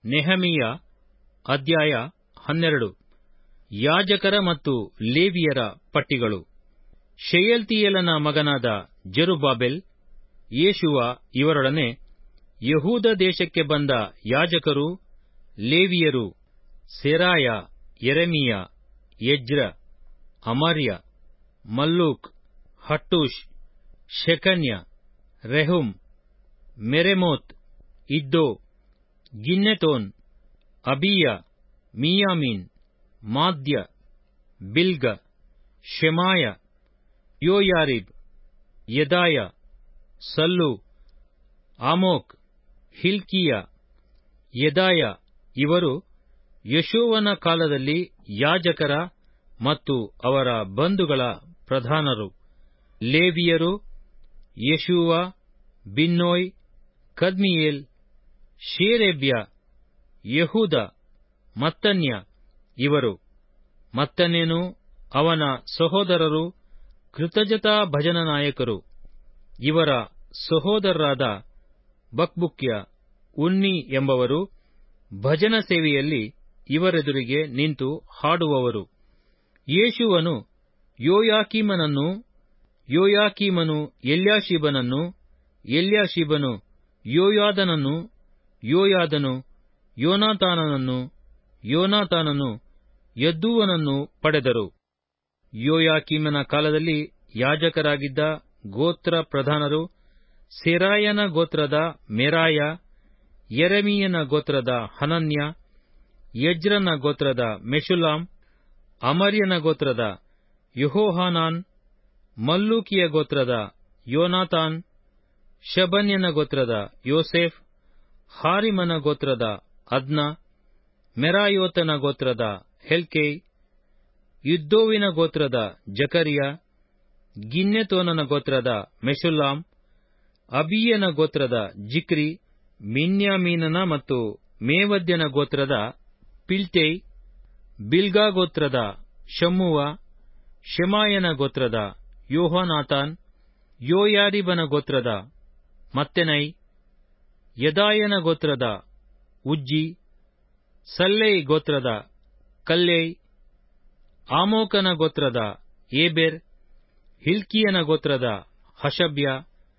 ನೆಹೆಮೀಯ ಅಧ್ಯಾಯ 12. ಯಾಜಕರ ಮತ್ತು ಲೇವಿಯರ ಪಟ್ಟಿಗಳು. ಶೆಯಲ್ತೀಯೇಲನ ಮಗನಾದ ಜೆರುಬ್ಬಾಬೆಲ್, ಯೇಷುವ ಇವರೊಡನೆ ಯೆಹೂದ ದೇಶಕ್ಕೆ ಬಂದ ಯಾಜಕರು, ಲೇವಿಯರು ಸೆರಾಯ, ಯೆರೆಮೀಯ, ಎಜ್ರ, ಅಮರ್ಯ, ಮಲ್ಲೂಕ್, ಹಟ್ಟೂಷ್, ಶೆಕನ್ಯ, ರೆಹುಮ್, ಮೆರೆಮೋತ್, ಇದ್ದೋ, ಗಿನ್ನೆತೋನ್, ಅಬೀಯ, ಮೀಯಾಮೀನ್, ಮಾದ್ಯ, ಬಿಲ್ಗ, ಶೆಮಾಯ, ಯೋಯಾರಿಬ್, ಯೆದಾಯ, ಸಲ್ಲು, ಆಮೋಕ್, ಹಿಲ್ಕೀಯ, ಯೆದಾಯ ಇವರು ಯೆಷೂವನ ಕಾಲದಲ್ಲಿ ಯಾಜಕರ ಮತ್ತು ಅವರ ಬಂಧುಗಳ ಪ್ರಧಾನರು. ಲೇವಿಯರು ಯೇಷೂವ, ಬಿನ್ನೋಯ್, ಕದ್ಮೀಯೇಲ್, ಶೇರೇಬ್ಯ, ಯೆಹೂದ, ಮತ್ತನ್ಯ ಇವರು. ಮತ್ತನ್ಯನು ಅವನ ಸಹೋದರರು ಕೃತಜ್ಞತಾ ಭಜನ ನಾಯಕರು. ಇವರ ಸಹೋದರರಾದ ಬಕ್ಬುಕ್ಯ, ಉನ್ನಿ ಎಂಬವರು ಭಜನ ಸೇವೆಯಲ್ಲಿ ಇವರೆದುರಿಗೆ ನಿಂತು ಹಾಡುವವರು. ಯೇಷೂವನು ಯೋಯಾಕೀಮನನ್ನು, ಯೋಯಾಕೀಮನು ಎಲ್ಯಾಷೀಬನನ್ನು, ಎಲ್ಯಾಷೀಬನು ಯೋಯಾದನನ್ನು, ಯೋಯಾದನು ಯೋನಾತಾನನನ್ನು, ಯೋನಾತಾನನು ಯದ್ದೂವನನ್ನು ಪಡೆದರು. ಯೋಯಾಕೀಮನ ಕಾಲದಲ್ಲಿ ಯಾಜಕರಾಗಿದ್ದ ಗೋತ್ರ ಪ್ರಧಾನರು ಸೆರಾಯನ ಗೋತ್ರದ ಮೆರಾಯ, ಯೆರೆಮೀಯನ ಗೋತ್ರದ ಹನನ್ಯ, ಎಜ್ರನ ಗೋತ್ರದ ಮೆಷುಲ್ಲಾಮ್, ಅಮರ್ಯನ ಗೋತ್ರದ ಯೆಹೋಹಾನಾನ್, ಮಲ್ಲೂಕಿಯ ಗೋತ್ರದ ಯೋನಾತಾನ್, ಶೆಬನ್ಯನ ಗೋತ್ರದ ಯೋಸೇಫ್, ಹಾರಿಮನ ಗೋತ್ರದ ಅದ್ನ, ಮೆರಾಯೋತನ ಗೋತ್ರದ ಹೆಲ್ಕೈ, ಇದ್ದೋವಿನ ಗೋತ್ರದ ಜಕರ್ಯ, ಗಿನ್ನೆತೋನನ ಗೋತ್ರದ ಮೆಷುಲ್ಲಾಮ್, ಅಬೀಯನ ಗೋತ್ರದ ಜಿಕ್ರಿ, ಮಿನ್ಯಾಮೀನನ ಮತ್ತು ಮೇವದ್ಯನ ಗೋತ್ರದ ಪಿಲ್ತೈ, ಬಿಲ್ಗಾ ಗೋತ್ರದ ಶಮ್ಮೂವ, ಶೆಮಾಯನ ಗೋತ್ರದ ಯೋಹಾನಾತಾನ್, ಯೋಯಾರಿಬನ ಗೋತ್ರದ ಮತ್ತೆನೈ, ಯೆದಾಯನ ಗೋತ್ರದ ಉಜ್ಜಿ, ಸಲ್ಲೈ ಗೋತ್ರದ ಕಲ್ಲೈ, ಆಮೋಕನ ಗೋತ್ರದ ಏಬೆರ್, ಹಿಲ್ಕೀಯನ ಗೋತ್ರದ ಹಷಬ್ಯ,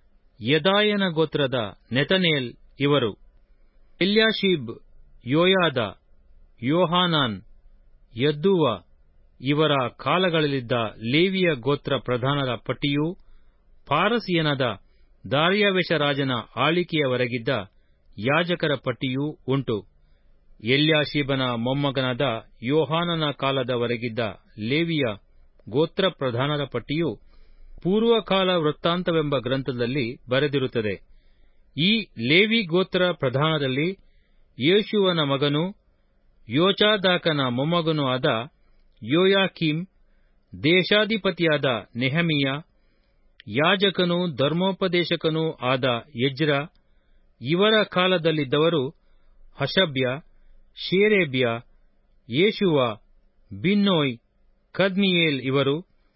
ಯೆದಾಯನ ಗೋತ್ರದ ನೆತನೇಲ್ ಇವರು. ಎಲ್ಯಾಷೀಬ್, ಯೋಯಾದ, ಯೋಹಾನಾನ್, ಯದ್ದೂವ ಇವರ ಕಾಲಗಳಲ್ಲಿದ್ದ ಲೇವಿಯ ಗೋತ್ರ ಪ್ರಧಾನರ ಪಟ್ಟಿಯೂ ಪಾರಸಿಯನಾದ ದಾರ್ಯಾವೆಷ ರಾಜನ ಆಳಿಕೆಯವರೆಗಿದ್ದ ಯಾಜಕರ ಪಟ್ಟಿಯೂ ಉಂಟು. ಎಲ್ಯಾಷೀಬನ ಮೊಮ್ಮಗನಾದ ಯೋಹಾನನ ಕಾಲದವರೆಗಿದ್ದ ಲೇವಿಯ ಗೋತ್ರ ಪ್ರಧಾನರ ಪಟ್ಟಿಯು ಪೂರ್ವಕಾಲ ವೃತ್ತಾಂತವೆಂಬ ಗ್ರಂಥದಲ್ಲಿ ಬರೆದಿರುತ್ತದೆ. ಈ ಲೇವಿ ಗೋತ್ರ ಪ್ರಧಾನರಲ್ಲಿ ಯೇಷೂವನ ಮಗನೂ ಯೋಚಾದಾಕನ ಮೊಮ್ಮಗನೂ ಆದ ಯೋಯಾಕೀಮ್, ದೇಶಾಧಿಪತಿಯಾದ ನೆಹೆಮೀಯ, ಯಾಜಕನೂ ಧರ್ಮೋಪದೇಶಕನೂ ಆದ ಎಜ್ರ ಇವರ ಕಾಲದಲ್ಲಿದ್ದವರು ಹಷಬ್ಯ, ಶೇರೇಬ್ಯ, ಯೇಷೂವ, ಬಿನ್ನೋಯ್, ಕದ್ಮೀಯೇಲ್ ಇವರು.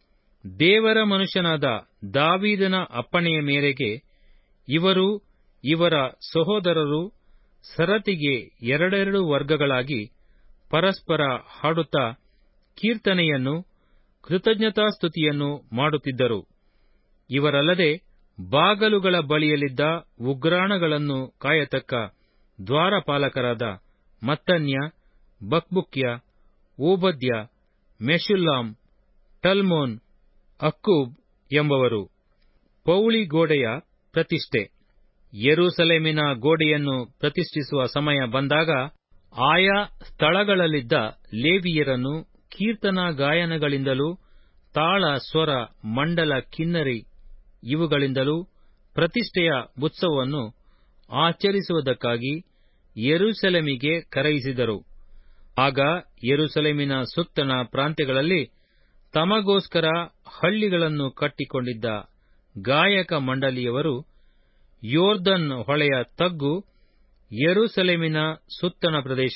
ದೇವರ ಮನುಷ್ಯನಾದ ದಾವೀದನ ಅಪ್ಪಣೆಯ ಮೇರೆಗೆ ಇವರೂ ಇವರ ಸಹೋದರರು ಸರತಿಗೆ ಎರಡೆರಡು ವರ್ಗಗಳಾಗಿ ಪರಸ್ಪರ ಹಾಡುತ್ತಾ ಕೀರ್ತನೆಯನ್ನು, ಕೃತಜ್ಞತಾಸ್ತುತಿಯನ್ನು ಮಾಡುತ್ತಿದ್ದರು. ಇವರಲ್ಲದೆ ಬಾಗಲುಗಳ ಬಳಿಯಲ್ಲಿದ್ದ ಉಗ್ರಾಣಗಳನ್ನು ಕಾಯತಕ್ಕ ದ್ವಾರಪಾಲಕರಾದ ಮತ್ತನ್ಯ, ಬಕ್ಬುಕ್ಯ, ಓಬದ್ಯ, ಮೆಷುಲ್ಲಾಮ್, ಟಲ್ಮೋನ್, ಅಕ್ಕೂಬ್ ಎಂಬವರು. ಪೌಳಿ ಗೋಡೆಯ ಪ್ರತಿಷ್ಠೆ. ಯೆರೂಸಲೇಮಿನ ಗೋಡೆಯನ್ನು ಪ್ರತಿಷ್ಠಿಸುವ ಸಮಯ ಬಂದಾಗ ಆಯಾ ಸ್ಥಳಗಳಲ್ಲಿದ್ದ ಲೇವಿಯರನ್ನು ಕೀರ್ತನಾ ಗಾಯನಗಳಿಂದಲೂ ತಾಳ, ಸ್ವರ, ಮಂಡಲ, ಕಿನ್ನರಿ ಇವುಗಳಿಂದಲೂ ಪ್ರತಿಷ್ಠೆಯ ಉತ್ಸವವನ್ನು ಆಚರಿಸುವುದಕ್ಕಾಗಿ ಯೆರೂಸಲೇಮಿಗೆ ಕರೆಯಿಸಿದರು. ಆಗ ಯೆರೂಸಲೇಮಿನ ಸುತ್ತಣ ಪ್ರಾಂತ್ಯಗಳಲ್ಲಿ ತಮಗೋಸ್ಕರ ಹಳ್ಳಿಗಳನ್ನು ಕಟ್ಟಿಕೊಂಡಿದ್ದ ಗಾಯಕ ಮಂಡಳಿಯವರು ಯೊರ್ದನ್ ಹೊಳೆಯ ತಗ್ಗು, ಯೆರೂಸಲೇಮಿನ ಸುತ್ತಣ ಪ್ರದೇಶ,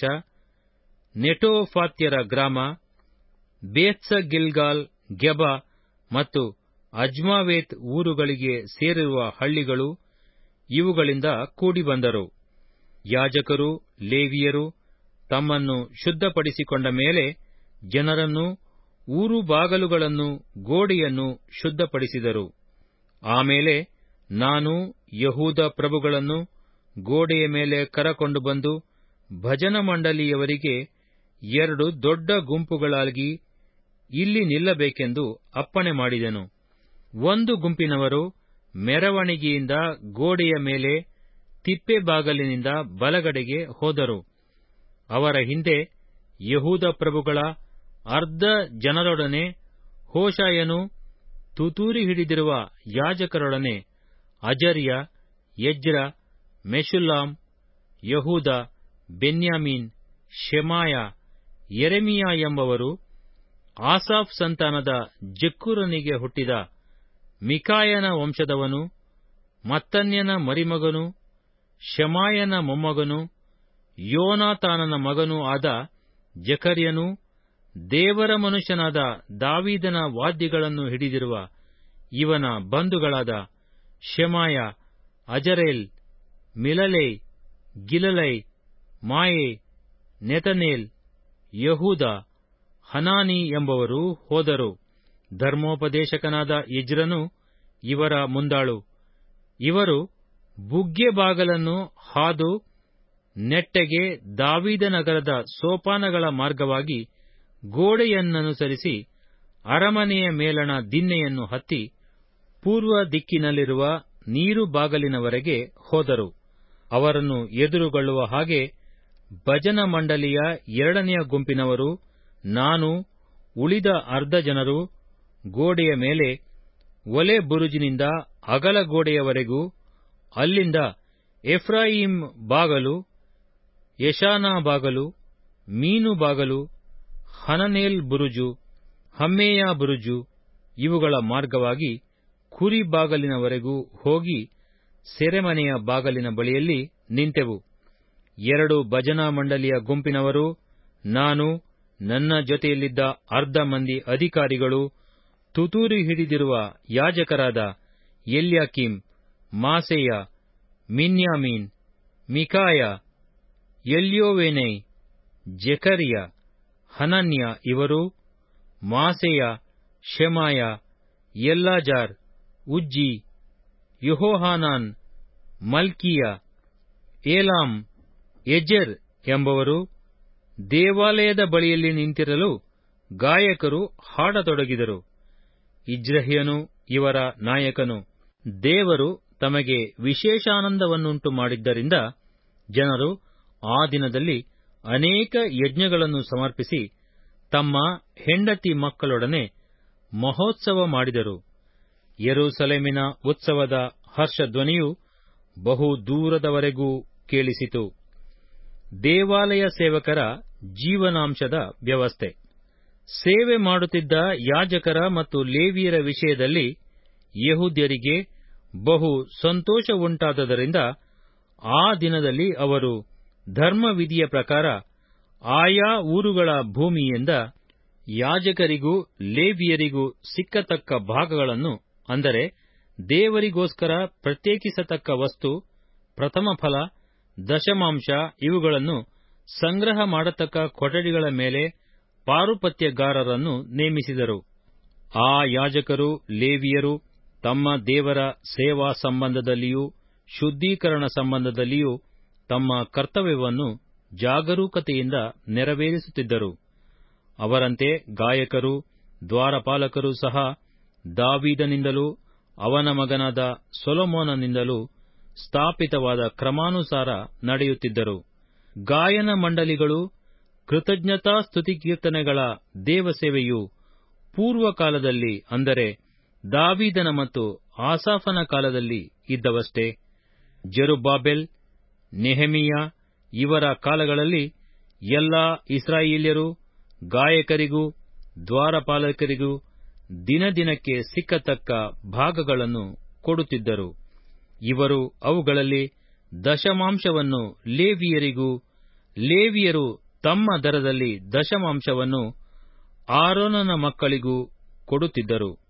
ನೆಟೋಫಾತ್ಯರ ಗ್ರಾಮ, ಬೇತ್ಸ ಗಿಲ್ಗಾಲ್, ಗೆಬ ಮತ್ತು ಅಜ್ಮಾವೇತ್ ಊರುಗಳಿಗೆ ಸೇರಿರುವ ಹಳ್ಳಿಗಳು ಇವುಗಳಿಂದ ಕೂಡಿಬಂದರು. ಯಾಜಕರು, ಲೇವಿಯರು ತಮ್ಮನ್ನು ಶುದ್ಧಪಡಿಸಿಕೊಂಡ ಮೇಲೆ ಜನರನ್ನು, ಊರು ಬಾಗಲುಗಳನ್ನು, ಗೋಡೆಯನ್ನು ಶುದ್ಧಪಡಿಸಿದರು. ಆಮೇಲೆ ನಾನು ಯಹೂದ ಪ್ರಭುಗಳನ್ನು ಗೋಡೆಯ ಮೇಲೆ ಕರಕೊಂಡು ಬಂದು ಭಜನ ಮಂಡಳಿಯವರಿಗೆ 2 ದೊಡ್ಡ ಗುಂಪುಗಳಾಗಿ ಇಲ್ಲಿ ನಿಲ್ಲಬೇಕೆಂದು ಅಪ್ಪಣೆ ಮಾಡಿದೆನು. ಒಂದು ಗುಂಪಿನವರು ಮೆರವಣಿಗೆಯಿಂದ ಗೋಡೆಯ ಮೇಲೆ ತಿಪ್ಪೆ ಬಾಗಲಿನಿಂದ ಬಲಗಡೆಗೆ ಹೋದರು. ಅವರ ಹಿಂದೆ ಯಹೂದ ಪ್ರಭುಗಳ ಅರ್ಧ ಜನರೊಡನೆ ಹೋಶಾಯನು ತುತ್ತೂರಿ ಹಿಡಿದಿರುವ ಯಾಜಕರೊಡನೆ ಅಜರ್ಯ, ಎಜ್ರ, ಮೆಷುಲ್ಲಾಮ್, ಯಹೂದ, ಬೆನ್ಯಾಮೀನ್, ಶೆಮಾಯ, ಯೆರೆಮೀಯ ಎಂಬವರು, ಆಸಾಫ್ ಸಂತಾನದ ಜಕ್ಕೂರನಿಗೆ ಹುಟ್ಟಿದ ಮಿಕಾಯನ ವಂಶದವನು, ಮತ್ತನ್ಯನ ಮರಿಮಗನು, ಶಮಾಯನ ಮೊಮ್ಮಗನು, ಯೋನಾತಾನನ ಮಗನೂ ಆದ ಜಕರ್ಯನೂ, ದೇವರ ಮನುಷ್ಯನಾದ ದಾವೀದನ ವಾದ್ಯಗಳನ್ನು ಹಿಡಿದಿರುವ ಇವನ ಬಂಧುಗಳಾದ ಶೆಮಾಯ, ಅಜರೇಲ್, ಮಿಲಲೈ, ಗಿಲಲೈ, ಮಾಯೆ, ನೆತನೇಲ್, ಯಹೂದ, ಹನಾನಿ ಎಂಬವರು ಹೋದರು. ಧರ್ಮೋಪದೇಶಕನಾದ ಎಜ್ರನು ಇವರ ಮುಂದಾಳು. ಇವರು ಬುಗ್ಗೆ ಬಾಗಲನ್ನು ಹಾದು ನೆಟ್ಟಗೆ ದಾವೀದನಗರದ ಸೋಪಾನಗಳ ಮಾರ್ಗವಾಗಿ ಗೋಡೆಯನ್ನನುಸರಿಸಿ ಅರಮನೆಯ ಮೇಲಣ ದಿನ್ನೆಯನ್ನು ಹತ್ತಿ ಪೂರ್ವ ದಿಕ್ಕಿನಲ್ಲಿರುವ ನೀರು ಬಾಗಲಿನವರೆಗೆ ಹೋದರು. ಅವರನ್ನು ಎದುರುಗೊಳ್ಳುವ ಹಾಗೆ ಭಜನ ಮಂಡಳಿಯ 2ನೆಯ ಗುಂಪಿನವರು, ನಾನು, ಉಳಿದ ಅರ್ಧ ಜನರು ಗೋಡೆಯ ಮೇಲೆ ಒಲೆ ಬುರುಜಿನಿಂದ ಅಗಲ ಗೋಡೆಯವರೆಗೂ, ಅಲ್ಲಿಂದ ಎಫ್ರಾಯೀಮ್ ಬಾಗಲು, ಯೆಷಾನಾ ಬಾಗಲು, ಮೀನು ಬಾಗಲು, ಹನನೇಲ್ ಬುರುಜು, ಹಮ್ಮೇಯ ಬುರುಜು ಇವುಗಳ ಮಾರ್ಗವಾಗಿ ಕುರಿ ಬಾಗಲಿನವರೆಗೂ ಹೋಗಿ ಸೆರೆಮನೆಯ ಬಾಗಲಿನ ಬಳಿಯಲ್ಲಿ ನಿಂತೆವು. 2 ಭಜನಾ ಮಂಡಳಿಯ ಗುಂಪಿನವರು, ನಾನು, ನನ್ನ ಜೊತೆಯಲ್ಲಿದ್ದ ಅರ್ಧ ಮಂದಿ ಅಧಿಕಾರಿಗಳು, ತುತ್ತೂರಿ ಹಿಡಿದಿರುವ ಯಾಜಕರಾದ ಎಲ್ಯಾಕೀಮ್, ಮಾಸೇಯ, ಮಿನ್ಯಾಮೀನ್, ಮಿಕಾಯ, ಎಲ್ಯೋವೇನೈ, ಜೆಕರ್ಯ, ಹನನ್ಯ ಇವರು, ಮಾಸೇಯ, ಶೆಮಾಯ, ಎಲ್ಲಾಜಾರ್, ಉಜ್ಜಿ, ಯೆಹೋಹಾನಾನ್, ಮಲ್ಕೀಯ, ಏಲಾಮ್, ಎಜೆರ್ ಎಂಬವರು ದೇವಾಲಯದ ಬಳಿಯಲ್ಲಿ ನಿಂತಿರಲು ಗಾಯಕರು ಹಾಡತೊಡಗಿದರು. ಇಜ್ರಹ್ಯನು ಇವರ ನಾಯಕನು. ದೇವರು ತಮಗೆ ವಿಶೇಷಾನಂದವನ್ನುಂಟು ಮಾಡಿದ್ದರಿಂದ ಜನರು ಆ ದಿನದಲ್ಲಿ ಅನೇಕ ಯಜ್ಞಗಳನ್ನು ಸಮರ್ಪಿಸಿ ತಮ್ಮ ಹೆಂಡತಿ ಮಕ್ಕಳೊಡನೆ ಮಹೋತ್ಸವ ಮಾಡಿದರು. ಯೆರೂಸಲೇಮಿನ ಉತ್ಸವದ ಹರ್ಷಧ್ವನಿಯು ಬಹು ದೂರದವರೆಗೂ ಕೇಳಿಸಿತು. ದೇವಾಲಯ ಸೇವಕರ ಜೀವನಾಂಶದ ವ್ಯವಸ್ಥೆ. ಸೇವೆ ಮಾಡುತ್ತಿದ್ದ ಯಾಜಕರ ಮತ್ತು ಲೇವಿಯರ ವಿಷಯದಲ್ಲಿ ಯೆಹೂದ್ಯರಿಗೆ ಬಹು ಸಂತೋಷವುಂಟಾದದರಿಂದ ಆ ದಿನದಲ್ಲಿ ಅವರು ಧರ್ಮವಿಧಿಯ ಪ್ರಕಾರ ಆಯಾ ಊರುಗಳ ಭೂಮಿಯಿಂದ ಯಾಜಕರಿಗೂ ಲೇವಿಯರಿಗೂ ಸಿಕ್ಕತಕ್ಕ ಭಾಗಗಳನ್ನು, ಅಂದರೆ ದೇವರಿಗೋಸ್ಕರ ಪ್ರತ್ಯೇಕಿಸತಕ್ಕ ವಸ್ತು, ಪ್ರಥಮಫಲ, ದಶಮಾಂಶ ಇವುಗಳನ್ನು ಸಂಗ್ರಹ ಮಾಡತಕ್ಕ ಕೊಠಡಿಗಳ ಮೇಲೆ ಪಾರುಪತ್ಯಗಾರರನ್ನು ನೇಮಿಸಿದರು. ಆ ಯಾಜಕರು, ಲೇವಿಯರು ತಮ್ಮ ದೇವರ ಸೇವಾ ಸಂಬಂಧದಲ್ಲಿಯೂ ಶುದ್ಧೀಕರಣ ಸಂಬಂಧದಲ್ಲಿಯೂ ತಮ್ಮ ಕರ್ತವ್ಯವನ್ನು ಜಾಗರೂಕತೆಯಿಂದ ನೆರವೇರಿಸುತ್ತಿದ್ದರು. ಅವರಂತೆ ಗಾಯಕರು, ದ್ವಾರಪಾಲಕರು ಸಹ ದಾವೀದನಿಂದಲೂ ಅವನ ಮಗನಾದ ಸೊಲೊಮೋನನಿಂದಲೂ ಸ್ಥಾಪಿತವಾದ ಕ್ರಮಾನುಸಾರ ನಡೆಯುತ್ತಿದ್ದರು. ಗಾಯನ ಮಂಡಳಿಗಳು, ಕೃತಜ್ಞತಾ ಸ್ತುತಿಕೀರ್ತನೆಗಳ ದೇವಸೇವೆಯು ಪೂರ್ವಕಾಲದಲ್ಲಿ, ಅಂದರೆ ದಾವೀದನ ಮತ್ತು ಆಸಾಫನ ಕಾಲದಲ್ಲಿ ಇದ್ದವಷ್ಟೇ. ಜೆರುಬ್ಬಾಬೆಲ್, ನೆಹೆಮೀಯ ಇವರ ಕಾಲಗಳಲ್ಲಿ ಎಲ್ಲಾ ಇಸ್ರಾಯೇಲ್ಯರು ಗಾಯಕರಿಗೂ ದ್ವಾರಪಾಲಕರಿಗೂ ದಿನದಿನಕ್ಕೆ ಸಿಕ್ಕತಕ್ಕ ಭಾಗಗಳನ್ನು ಕೊಡುತ್ತಿದ್ದರು. ಇವರು ಅವುಗಳಲ್ಲಿ ದಶಮಾಂಶವನ್ನು ಲೇವಿಯರಿಗೂ, ಲೇವಿಯರು ತಮ್ಮ ದರದಲ್ಲಿ ದಶಮಾಂಶವನ್ನು ಆರೋನನ ಮಕ್ಕಳಿಗೂ ಕೊಡುತ್ತಿದ್ದರು.